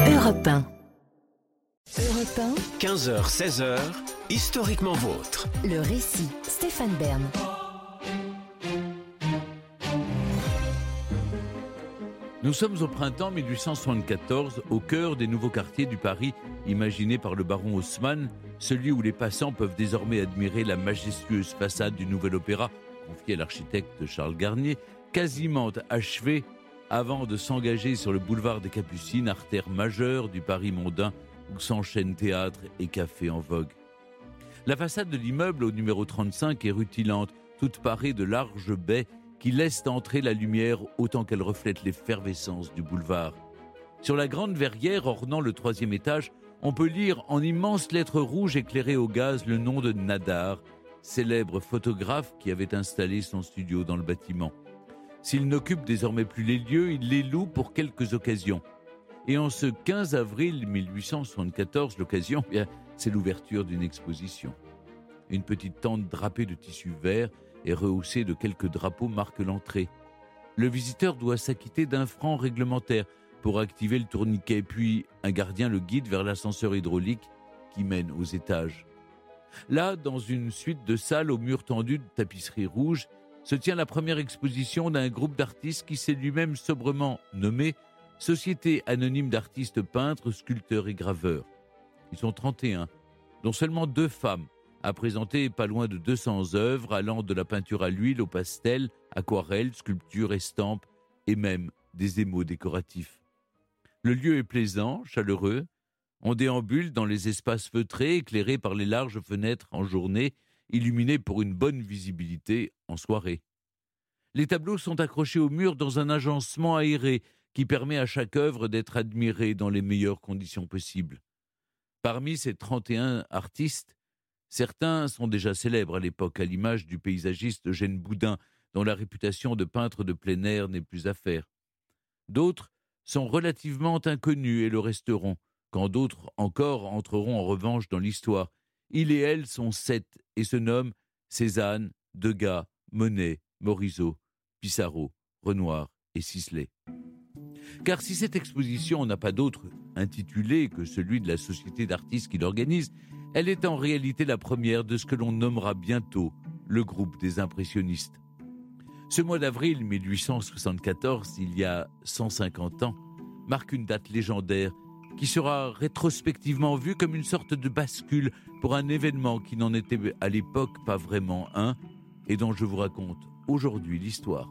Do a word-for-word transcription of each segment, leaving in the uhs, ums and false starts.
Europe un. Europe un, quinze heures seize heures, historiquement vôtre. le récit, Stéphane Bern. Nous sommes au printemps mille huit cent soixante-quatorze, au cœur des nouveaux quartiers du Paris imaginé par le baron Haussmann, celui où les passants peuvent désormais admirer la majestueuse façade du nouvel opéra, confiée à l'architecte Charles Garnier, quasiment achevée avant de s'engager sur le boulevard des Capucines, artère majeure du Paris mondain, où s'enchaînent théâtres et cafés en vogue. La façade de l'immeuble au numéro trente-cinq est rutilante, toute parée de larges baies qui laissent entrer la lumière autant qu'elle reflète l'effervescence du boulevard. Sur la grande verrière ornant le troisième étage, on peut lire en immenses lettres rouges éclairées au gaz le nom de Nadar, célèbre photographe qui avait installé son studio dans le bâtiment. S'il n'occupe désormais plus les lieux, il les loue pour quelques occasions. Et en ce quinze avril mille huit cent soixante-quatorze, l'occasion, bien, c'est l'ouverture d'une exposition. Une petite tente drapée de tissu vert et rehaussée de quelques drapeaux marque l'entrée. Le visiteur doit s'acquitter d'un franc réglementaire pour activer le tourniquet, puis un gardien le guide vers l'ascenseur hydraulique qui mène aux étages. Là, dans une suite de salles aux murs tendus de tapisserie rouge, se tient la première exposition d'un groupe d'artistes qui s'est lui-même sobrement nommé Société anonyme d'artistes peintres, sculpteurs et graveurs. Ils sont trente et un, dont seulement deux femmes, à présenter pas loin de deux cents œuvres allant de la peinture à l'huile au pastel, aquarelle, sculpture, estampes et même des émaux décoratifs. Le lieu est plaisant, chaleureux. On déambule dans les espaces feutrés, éclairés par les larges fenêtres en journée, illuminés pour une bonne visibilité en soirée. Les tableaux sont accrochés au mur dans un agencement aéré qui permet à chaque œuvre d'être admirée dans les meilleures conditions possibles. Parmi ces trente et un artistes, certains sont déjà célèbres à l'époque, à l'image du paysagiste Eugène Boudin, dont la réputation de peintre de plein air n'est plus à faire. D'autres sont relativement inconnus et le resteront, quand d'autres encore entreront en revanche dans l'histoire. Il et elle sont sept et se nomment Cézanne, Degas, Monet, Morisot, Pissarro, Renoir et Sisley. Car si cette exposition n'a pas d'autre intitulé que celui de la société d'artistes qui l'organise, elle est en réalité la première de ce que l'on nommera bientôt le groupe des impressionnistes. Ce mois d'avril mille huit cent soixante-quatorze, il y a cent cinquante ans, marque une date légendaire qui sera rétrospectivement vue comme une sorte de bascule pour un événement qui n'en était à l'époque pas vraiment un et dont je vous raconte aujourd'hui l'histoire.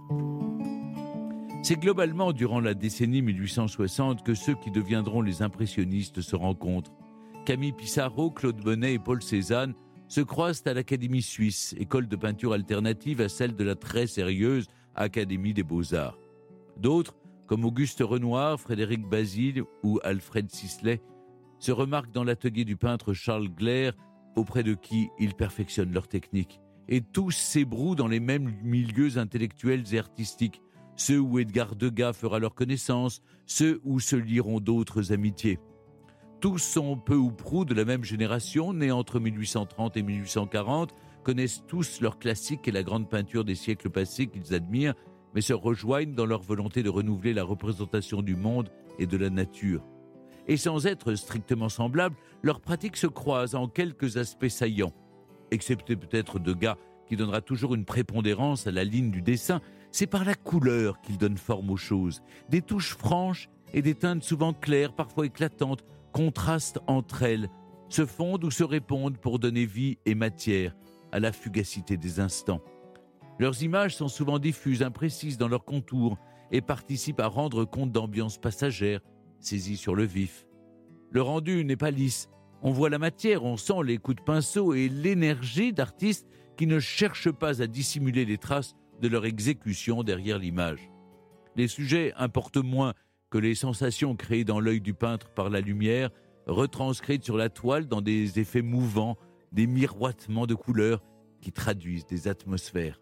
C'est globalement durant la décennie mille huit cent soixante que ceux qui deviendront les impressionnistes se rencontrent. Camille Pissarro, Claude Monet et Paul Cézanne se croisent à l'Académie suisse, école de peinture alternative à celle de la très sérieuse Académie des Beaux-Arts. D'autres, comme Auguste Renoir, Frédéric Basile ou Alfred Sisley, se remarquent dans l'atelier du peintre Charles Glair, auprès de qui ils perfectionnent leur technique. Et tous s'ébrouent dans les mêmes milieux intellectuels et artistiques, ceux où Edgar Degas fera leur connaissance, ceux où se lieront d'autres amitiés. Tous sont peu ou prou de la même génération, nés entre mille huit cent trente et mille huit cent quarante, connaissent tous leurs classiques et la grande peinture des siècles passés qu'ils admirent, mais se rejoignent dans leur volonté de renouveler la représentation du monde et de la nature. Et sans être strictement semblables, leurs pratiques se croisent en quelques aspects saillants. Excepté peut-être Degas, qui donnera toujours une prépondérance à la ligne du dessin, c'est par la couleur qu'il donne forme aux choses. Des touches franches et des teintes souvent claires, parfois éclatantes, contrastent entre elles, se fondent ou se répondent pour donner vie et matière à la fugacité des instants. Leurs images sont souvent diffuses, imprécises dans leurs contours et participent à rendre compte d'ambiances passagères, saisies sur le vif. Le rendu n'est pas lisse. On voit la matière, on sent les coups de pinceau et l'énergie d'artistes qui ne cherchent pas à dissimuler les traces de leur exécution derrière l'image. Les sujets importent moins que les sensations créées dans l'œil du peintre par la lumière, retranscrites sur la toile dans des effets mouvants, des miroitements de couleurs qui traduisent des atmosphères.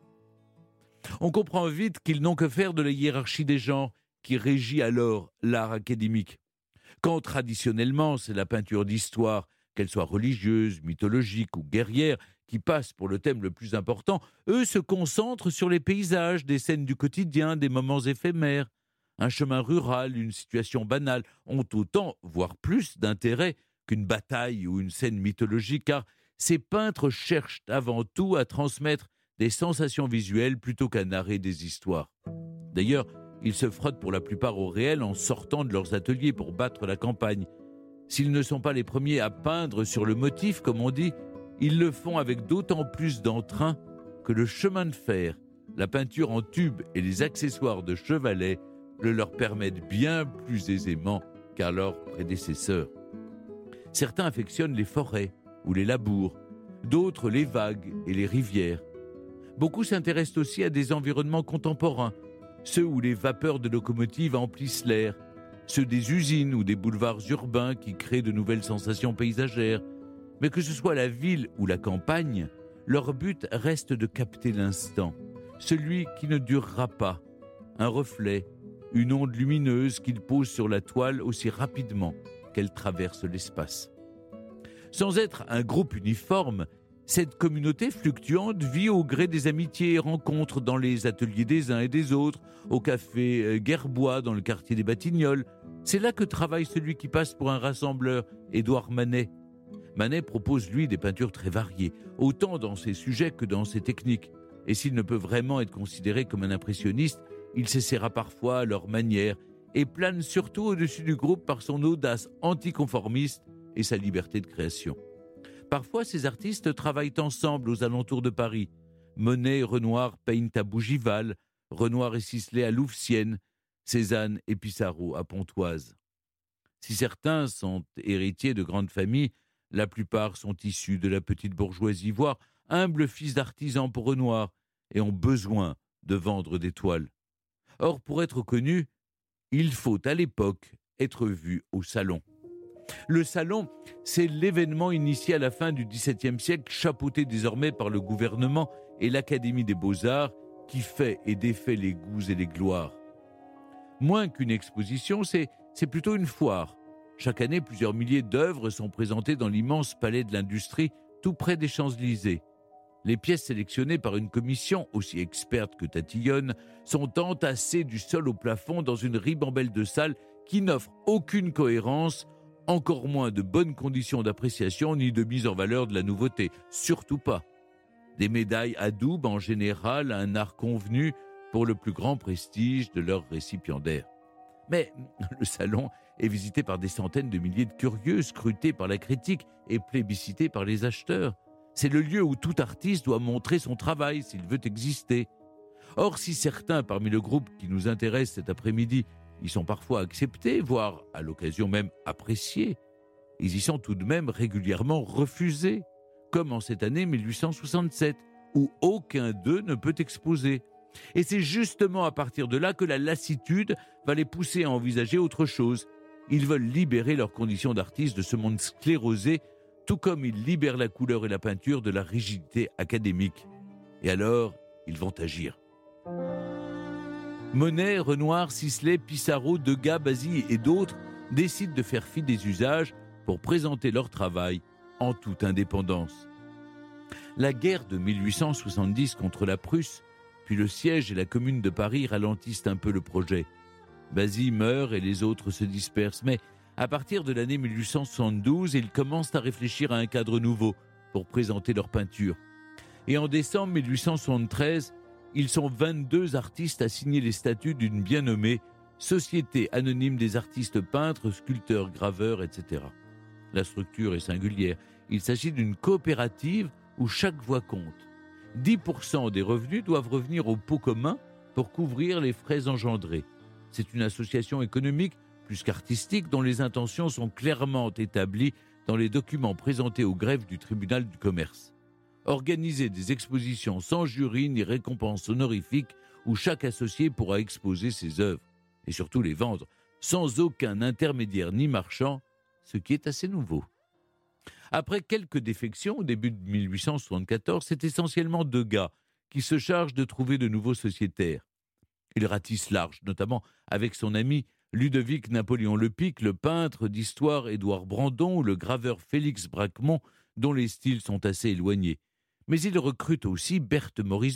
On comprend vite qu'ils n'ont que faire de la hiérarchie des genres qui régit alors l'art académique. Quand traditionnellement c'est la peinture d'histoire, qu'elle soit religieuse, mythologique ou guerrière, qui passe pour le thème le plus important, eux se concentrent sur les paysages, des scènes du quotidien, des moments éphémères. un chemin rural, une situation banale, ont autant, voire plus, d'intérêt qu'une bataille ou une scène mythologique, car ces peintres cherchent avant tout à transmettre des sensations visuelles plutôt qu'à narrer des histoires. D'ailleurs, ils se frottent pour la plupart au réel en sortant de leurs ateliers pour battre la campagne. S'ils ne sont pas les premiers à peindre sur le motif, comme on dit, ils le font avec d'autant plus d'entrain que le chemin de fer, la peinture en tube et les accessoires de chevalet le leur permettent bien plus aisément qu'à leurs prédécesseurs. Certains affectionnent les forêts ou les labours, d'autres les vagues et les rivières. Beaucoup s'intéressent aussi à des environnements contemporains, ceux où les vapeurs de locomotives emplissent l'air, ceux des usines ou des boulevards urbains qui créent de nouvelles sensations paysagères. Mais que ce soit la ville ou la campagne, leur but reste de capter l'instant, celui qui ne durera pas, un reflet, une onde lumineuse qu'ils posent sur la toile aussi rapidement qu'elle traverse l'espace. Sans être un groupe uniforme, cette communauté fluctuante vit au gré des amitiés et rencontres dans les ateliers des uns et des autres, au café Guerbois dans le quartier des Batignolles. C'est là que travaille celui qui passe pour un rassembleur, Édouard Manet. Manet propose, lui, des peintures très variées, autant dans ses sujets que dans ses techniques. Et s'il ne peut vraiment être considéré comme un impressionniste, il s'essaiera parfois à leur manière et plane surtout au-dessus du groupe par son audace anticonformiste et sa liberté de création. Parfois, ces artistes travaillent ensemble aux alentours de Paris. Monet et Renoir peignent à Bougival, Renoir et Sisley à Louvciennes, Cézanne et Pissarro à Pontoise. Si certains sont héritiers de grandes familles, la plupart sont issus de la petite bourgeoisie, voire humbles fils d'artisans pour Renoir, et ont besoin de vendre des toiles. Or, pour être connu, il faut à l'époque être vu au salon. Le salon, c'est l'événement initié à la fin du dix-septième siècle, chapeauté désormais par le gouvernement et l'Académie des Beaux-Arts, qui fait et défait les goûts et les gloires. Moins qu'une exposition, c'est, c'est plutôt une foire. Chaque année, plusieurs milliers d'œuvres sont présentées dans l'immense palais de l'industrie, tout près des Champs-Élysées. Les pièces sélectionnées par une commission, aussi experte que tatillonne, sont entassées du sol au plafond dans une ribambelle de salles qui n'offre aucune cohérence, encore moins de bonnes conditions d'appréciation ni de mise en valeur de la nouveauté, surtout pas. Des médailles adoubent en général un art convenu pour le plus grand prestige de leurs récipiendaires. Mais le salon est visité par des centaines de milliers de curieux, scruté par la critique et plébiscité par les acheteurs. C'est le lieu où tout artiste doit montrer son travail s'il veut exister. Or, si certains parmi le groupe qui nous intéresse cet après-midi y sont parfois acceptés, voire à l'occasion même appréciés, ils y sont tout de même régulièrement refusés, comme en cette année mille huit cent soixante-sept, où aucun d'eux ne peut exposer. Et c'est justement à partir de là que la lassitude va les pousser à envisager autre chose. Ils veulent libérer leurs conditions d'artistes de ce monde sclérosé, tout comme ils libèrent la couleur et la peinture de la rigidité académique. Et alors, ils vont agir. Monet, Renoir, Sisley, Pissarro, Degas, Basile et d'autres décident de faire fi des usages pour présenter leur travail en toute indépendance. La guerre de mille huit cent soixante-dix contre la Prusse, puis le siège et la Commune de Paris ralentissent un peu le projet. Basile meurt et les autres se dispersent, mais à partir de l'année mille huit cent soixante-douze, ils commencent à réfléchir à un cadre nouveau pour présenter leur peinture. Et en décembre mille huit cent soixante-treize, ils sont vingt-deux artistes à signer les statuts d'une bien nommée Société anonyme des artistes peintres, sculpteurs, graveurs, et cetera. La structure est singulière. Il s'agit d'une coopérative où chaque voix compte. dix pour cent des revenus doivent revenir au pot commun pour couvrir les frais engendrés. C'est une association économique plus qu'artistique dont les intentions sont clairement établies dans les documents présentés au greffe du tribunal du commerce. Organiser des expositions sans jury ni récompense honorifique où chaque associé pourra exposer ses œuvres et surtout les vendre sans aucun intermédiaire ni marchand, ce qui est assez nouveau. Après quelques défections au début de mille huit cent soixante-quatorze, c'est essentiellement Degas qui se charge de trouver de nouveaux sociétaires. Il ratisse large, notamment avec son ami Ludovic Napoléon Lepic, le peintre d'histoire Édouard Brandon ou le graveur Félix Braquemont, dont les styles sont assez éloignés. Mais il recrute aussi Berthe Morisot,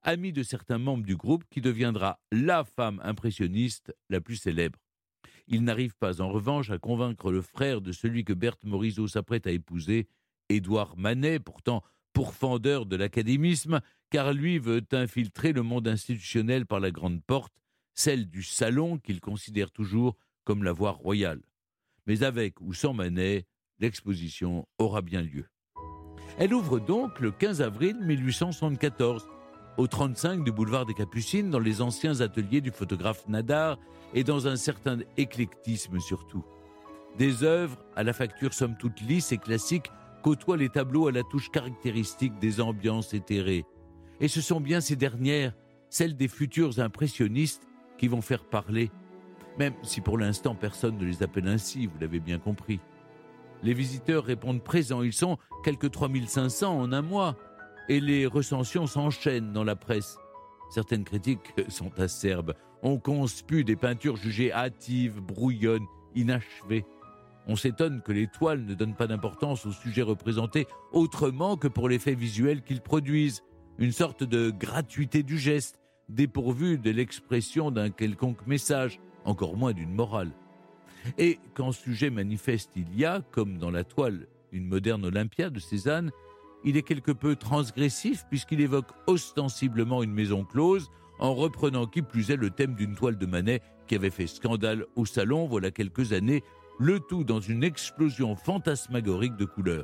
amie de certains membres du groupe qui deviendra la femme impressionniste la plus célèbre. Il n'arrive pas en revanche à convaincre le frère de celui que Berthe Morisot s'apprête à épouser, Édouard Manet, pourtant pourfendeur de l'académisme, car lui veut infiltrer le monde institutionnel par la grande porte, celle du salon qu'il considère toujours comme la voie royale. Mais avec ou sans Manet, l'exposition aura bien lieu. Elle ouvre donc le quinze avril mille huit cent soixante-quatorze, au trente-cinq du boulevard des Capucines, dans les anciens ateliers du photographe Nadar et dans un certain éclectisme surtout. Des œuvres à la facture somme toute lisse et classique côtoient les tableaux à la touche caractéristique des ambiances éthérées. Et ce sont bien ces dernières, celles des futurs impressionnistes, qui vont faire parler, même si pour l'instant personne ne les appelle ainsi, vous l'avez bien compris. Les visiteurs répondent présents, ils sont quelques trois mille cinq cents en un mois, et les recensions s'enchaînent dans la presse. Certaines critiques sont acerbes. On conspue des peintures jugées hâtives, brouillonnes, inachevées. On s'étonne que les toiles ne donnent pas d'importance au sujet représenté autrement que pour l'effet visuel qu'ils produisent, une sorte de gratuité du geste, dépourvue de l'expression d'un quelconque message, encore moins d'une morale. Et quand sujet manifeste il y a, comme dans la toile une moderne Olympia de Cézanne, il est quelque peu transgressif puisqu'il évoque ostensiblement une maison close en reprenant qui plus est le thème d'une toile de Manet qui avait fait scandale au salon voilà quelques années, le tout dans une explosion fantasmagorique de couleurs.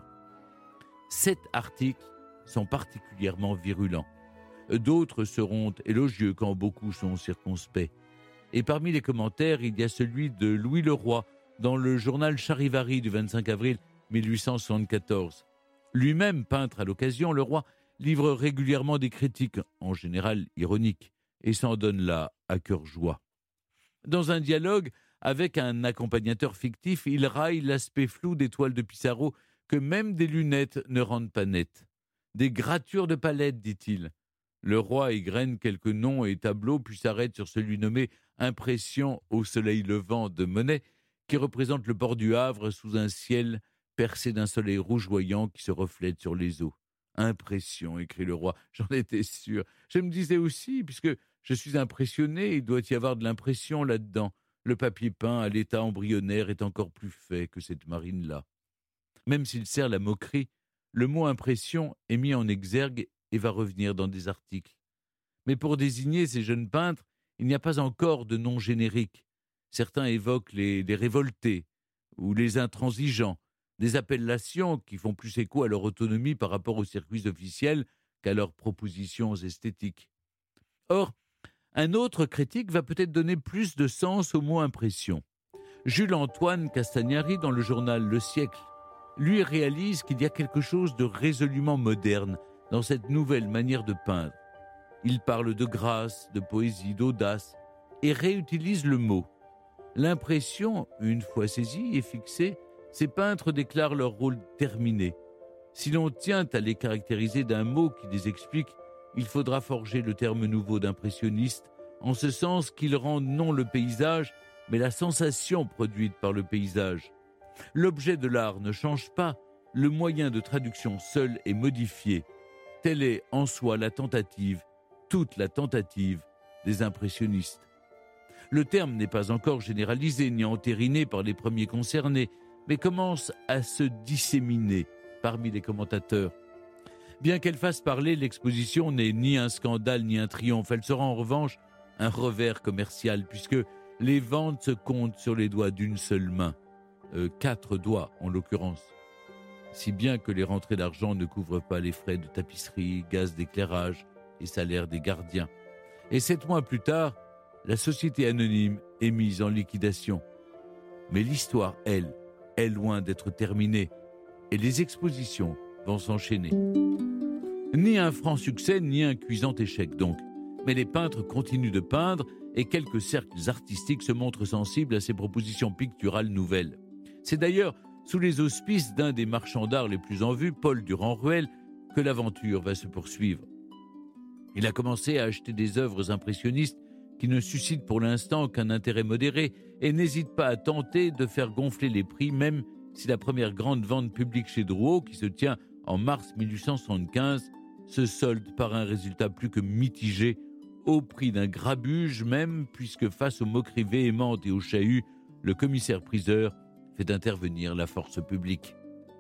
Sept articles sont particulièrement virulents. D'autres seront élogieux quand beaucoup sont circonspects. Et parmi les commentaires, il y a celui de Louis Leroy dans le journal Charivari du vingt-cinq avril mille huit cent soixante-quatorze. Lui-même peintre à l'occasion, Leroy livre régulièrement des critiques, en général ironiques, et s'en donne là à cœur joie. Dans un dialogue avec un accompagnateur fictif, il raille l'aspect flou des toiles de Pissarro que même des lunettes ne rendent pas nettes. Des gratures de palette, dit-il. Leroy égrène quelques noms et tableaux, puis s'arrête sur celui nommé « Impression au soleil levant » de Monet, qui représente le port du Havre sous un ciel percé d'un soleil rougeoyant qui se reflète sur les eaux. Impression, écrit Leroy, j'en étais sûr. Je me disais aussi, puisque je suis impressionné, il doit y avoir de l'impression là-dedans. Le papier peint à l'état embryonnaire est encore plus fait que cette marine-là. Même s'il sert la moquerie, le mot impression est mis en exergue et va revenir dans des articles. Mais pour désigner ces jeunes peintres, il n'y a pas encore de nom générique. Certains évoquent les, les révoltés ou les intransigeants, des appellations qui font plus écho à leur autonomie par rapport aux circuits officiels qu'à leurs propositions esthétiques. Or, un autre critique va peut-être donner plus de sens au mot impression. Jules-Antoine Castagnari, dans le journal Le Siècle, lui réalise qu'il y a quelque chose de résolument moderne dans cette nouvelle manière de peindre. Il parle de grâce, de poésie, d'audace, et réutilise le mot. L'impression, une fois saisie et fixée, ces peintres déclarent leur rôle terminé. Si l'on tient à les caractériser d'un mot qui les explique, il faudra forger le terme nouveau d'impressionniste, en ce sens qu'ils rendent non le paysage, mais la sensation produite par le paysage. L'objet de l'art ne change pas, le moyen de traduction seul est modifié. Telle est en soi la tentative, toute la tentative des impressionnistes. Le terme n'est pas encore généralisé ni entériné par les premiers concernés, mais commence à se disséminer parmi les commentateurs. Bien qu'elle fasse parler, l'exposition n'est ni un scandale ni un triomphe. Elle sera en revanche un revers commercial, puisque les ventes se comptent sur les doigts d'une seule main. Euh, quatre doigts en l'occurrence. Si bien que les rentrées d'argent ne couvrent pas les frais de tapisserie, gaz d'éclairage et salaire des gardiens. Et sept mois plus tard, la société anonyme est mise en liquidation. Mais l'histoire, elle, est loin d'être terminée et les expositions vont s'enchaîner. Ni un franc succès, ni un cuisant échec donc. Mais les peintres continuent de peindre et quelques cercles artistiques se montrent sensibles à ces propositions picturales nouvelles. C'est d'ailleurs sous les auspices d'un des marchands d'art les plus en vue, Paul Durand-Ruel, que l'aventure va se poursuivre. Il a commencé à acheter des œuvres impressionnistes qui ne suscitent pour l'instant qu'un intérêt modéré et n'hésite pas à tenter de faire gonfler les prix, même si la première grande vente publique chez Drouot, qui se tient en mars mille huit cent soixante-quinze, se solde par un résultat plus que mitigé, au prix d'un grabuge même, puisque face aux moqueries véhémentes et aux chahuts, le commissaire-priseur fait intervenir la force publique.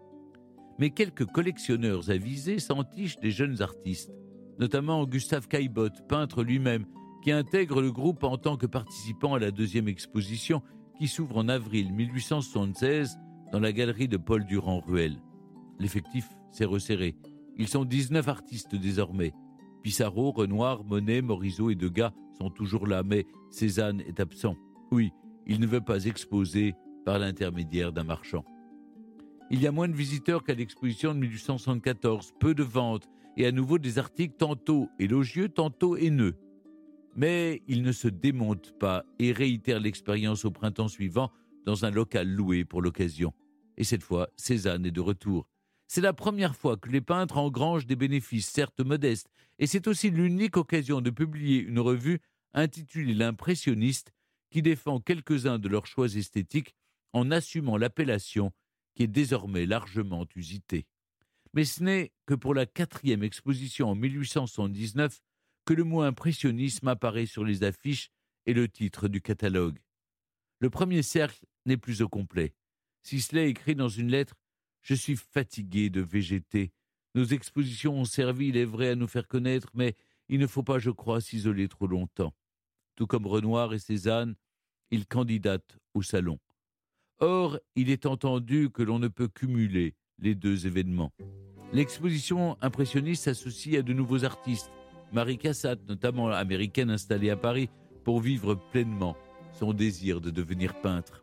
Mais quelques collectionneurs avisés s'entichent des jeunes artistes, notamment Gustave Caillebotte, peintre lui-même, qui intègre le groupe en tant que participant à la deuxième exposition qui s'ouvre en avril mille huit cent soixante-seize dans la galerie de Paul Durand-Ruel. L'effectif s'est resserré. Ils sont dix-neuf artistes désormais. Pissarro, Renoir, Monet, Morisot et Degas sont toujours là, mais Cézanne est absent. Oui, il ne veut pas exposer par l'intermédiaire d'un marchand. Il y a moins de visiteurs qu'à l'exposition de mille huit cent soixante-quatorze, peu de ventes et à nouveau des articles tantôt élogieux, tantôt haineux. Mais il ne se démonte pas et réitère l'expérience au printemps suivant dans un local loué pour l'occasion. Et cette fois, Cézanne est de retour. C'est la première fois que les peintres engrangent des bénéfices, certes modestes, et c'est aussi l'unique occasion de publier une revue intitulée L'Impressionniste, qui défend quelques-uns de leurs choix esthétiques en assumant l'appellation qui est désormais largement usitée. Mais ce n'est que pour la quatrième exposition en mille huit cent soixante-dix-neuf que le mot impressionnisme apparaît sur les affiches et le titre du catalogue. Le premier cercle n'est plus au complet. Sisley écrit dans une lettre « Je suis fatigué de végéter. Nos expositions ont servi, il est vrai, à nous faire connaître, mais il ne faut pas, je crois, s'isoler trop longtemps. » Tout comme Renoir et Cézanne, il candidate au salon. Or, il est entendu que l'on ne peut cumuler les deux événements. L'exposition impressionniste s'associe à de nouveaux artistes. Marie Cassatt, notamment américaine installée à Paris, pour vivre pleinement son désir de devenir peintre.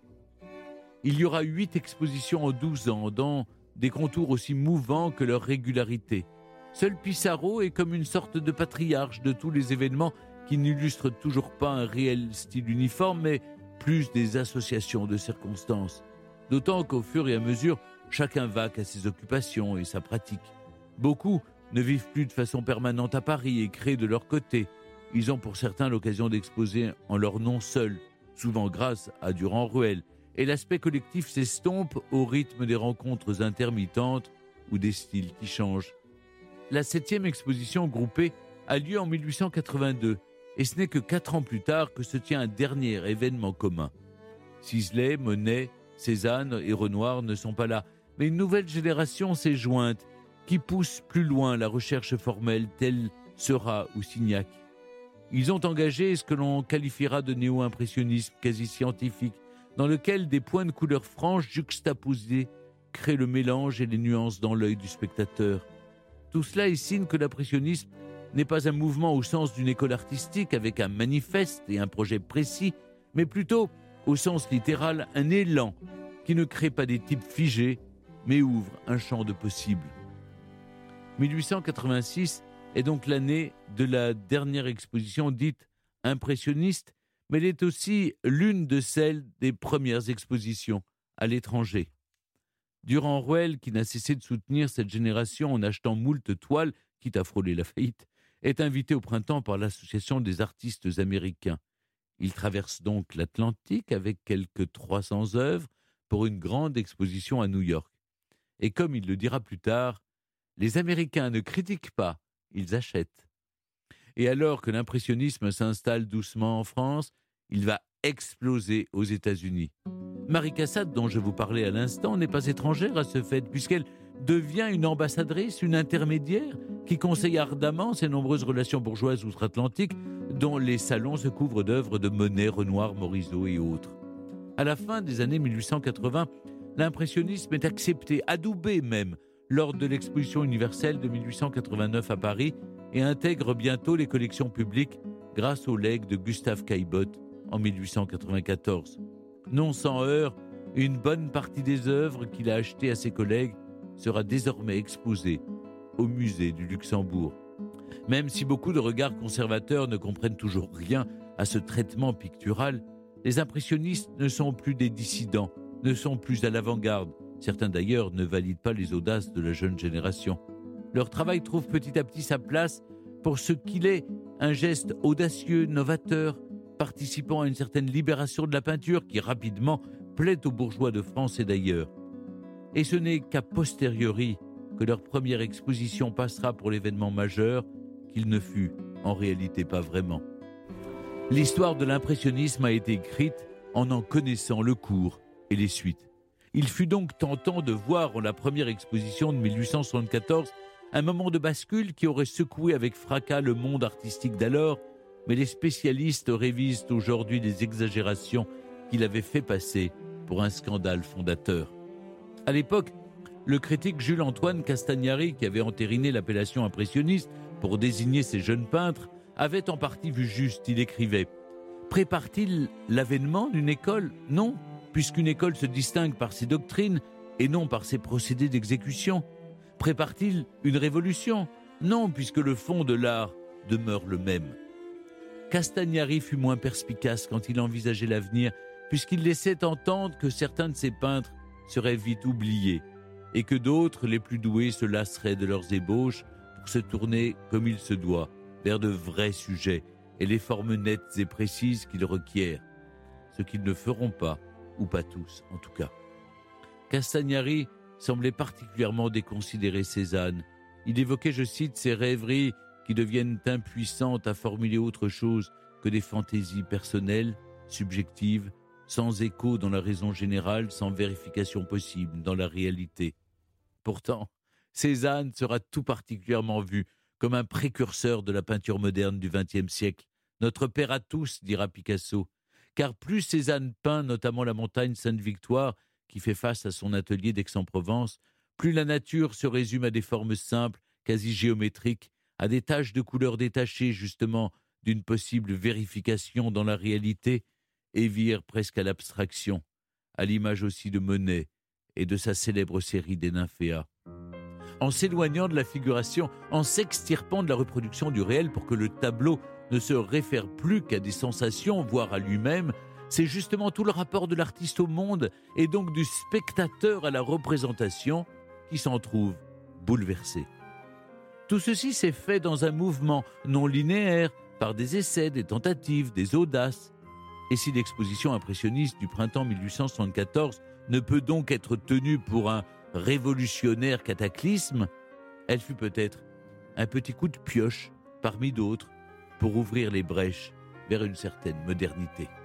Il y aura huit expositions en douze ans, dans des contours aussi mouvants que leur régularité. Seul Pissarro est comme une sorte de patriarche de tous les événements qui n'illustrent toujours pas un réel style uniforme, mais plus des associations de circonstances. D'autant qu'au fur et à mesure, chacun vaque à ses occupations et sa pratique. Beaucoup ne vivent plus de façon permanente à Paris et créent de leur côté. Ils ont pour certains l'occasion d'exposer en leur nom seul, souvent grâce à Durand-Ruel, et l'aspect collectif s'estompe au rythme des rencontres intermittentes ou des styles qui changent. La septième exposition groupée a lieu en mille huit cent quatre-vingt-deux, et ce n'est que quatre ans plus tard que se tient un dernier événement commun. Sisley, Monet, Cézanne et Renoir ne sont pas là, mais une nouvelle génération s'est jointe, qui pousse plus loin la recherche formelle, telle Seurat ou Signac. Ils ont engagé ce que l'on qualifiera de néo-impressionnisme quasi scientifique, dans lequel des points de couleur franches juxtaposés créent le mélange et les nuances dans l'œil du spectateur. Tout cela est signe que l'impressionnisme n'est pas un mouvement au sens d'une école artistique avec un manifeste et un projet précis, mais plutôt, au sens littéral, un élan qui ne crée pas des types figés, mais ouvre un champ de possibles. mille huit cent quatre-vingt-six est donc l'année de la dernière exposition dite impressionniste, mais elle est aussi l'une de celles des premières expositions à l'étranger. Durand-Ruel, qui n'a cessé de soutenir cette génération en achetant moult toiles, quitte à frôler la faillite, est invité au printemps par l'Association des artistes américains. Il traverse donc l'Atlantique avec quelques trois cents œuvres pour une grande exposition à New York. Et comme il le dira plus tard, les Américains ne critiquent pas, ils achètent. Et alors que l'impressionnisme s'installe doucement en France, il va exploser aux États-Unis. Marie Cassatt, dont je vous parlais à l'instant, n'est pas étrangère à ce fait, puisqu'elle devient une ambassadrice, une intermédiaire, qui conseille ardemment ses nombreuses relations bourgeoises outre-Atlantique, dont les salons se couvrent d'œuvres de Monet, Renoir, Morisot et autres. À la fin des années mille huit cent quatre-vingts, l'impressionnisme est accepté, adoubé même, lors de l'exposition universelle de mille huit cent quatre-vingt-neuf à Paris, et intègre bientôt les collections publiques grâce au legs de Gustave Caillebotte en mille huit cent quatre-vingt-quatorze. Non sans heurts, une bonne partie des œuvres qu'il a achetées à ses collègues sera désormais exposée au musée du Luxembourg. Même si beaucoup de regards conservateurs ne comprennent toujours rien à ce traitement pictural, les impressionnistes ne sont plus des dissidents, ne sont plus à l'avant-garde. Certains d'ailleurs ne valident pas les audaces de la jeune génération. Leur travail trouve petit à petit sa place pour ce qu'il est, un geste audacieux, novateur, participant à une certaine libération de la peinture qui rapidement plaît aux bourgeois de France et d'ailleurs. Et ce n'est qu'a posteriori que leur première exposition passera pour l'événement majeur qu'il ne fut en réalité pas vraiment. L'histoire de l'impressionnisme a été écrite en en connaissant le cours et les suites. Il fut donc tentant de voir en la première exposition de mille huit cent soixante-quatorze un moment de bascule qui aurait secoué avec fracas le monde artistique d'alors, mais les spécialistes révisent aujourd'hui les exagérations qu'il avait fait passer pour un scandale fondateur. À l'époque, le critique Jules-Antoine Castagnari, qui avait entériné l'appellation impressionniste pour désigner ces jeunes peintres, avait en partie vu juste. Il écrivait « Prépare-t-il l'avènement d'une école ? Non, puisqu'une école se distingue par ses doctrines et non par ses procédés d'exécution. Prépare-t-il une révolution ? Non, puisque le fond de l'art demeure le même. » Castagnari fut moins perspicace quand il envisageait l'avenir, puisqu'il laissait entendre que certains de ses peintres seraient vite oubliés et que d'autres, les plus doués, se lasseraient de leurs ébauches pour se tourner, comme il se doit, vers de vrais sujets et les formes nettes et précises qu'ils requièrent, ce qu'ils ne feront pas, ou pas tous en tout cas. Castagnari semblait particulièrement déconsidérer Cézanne. Il évoquait, je cite, ces rêveries qui deviennent impuissantes à formuler autre chose que des fantaisies personnelles, subjectives, sans écho dans la raison générale, sans vérification possible dans la réalité. Pourtant, Cézanne sera tout particulièrement vu comme un précurseur de la peinture moderne du vingtième siècle. Notre père à tous, dira Picasso, car plus Cézanne peint notamment la montagne Sainte-Victoire qui fait face à son atelier d'Aix-en-Provence, plus la nature se résume à des formes simples, quasi géométriques, à des taches de couleurs détachées justement d'une possible vérification dans la réalité, et vire presque à l'abstraction, à l'image aussi de Monet et de sa célèbre série des Nymphéas. En s'éloignant de la figuration, en s'extirpant de la reproduction du réel pour que le tableau ne se réfère plus qu'à des sensations, voire à lui-même, c'est justement tout le rapport de l'artiste au monde et donc du spectateur à la représentation qui s'en trouve bouleversé. Tout ceci s'est fait dans un mouvement non linéaire, par des essais, des tentatives, des audaces. Et si l'exposition impressionniste du printemps mille huit cent soixante-quatorze ne peut donc être tenue pour un révolutionnaire cataclysme, elle fut peut-être un petit coup de pioche parmi d'autres pour ouvrir les brèches vers une certaine modernité.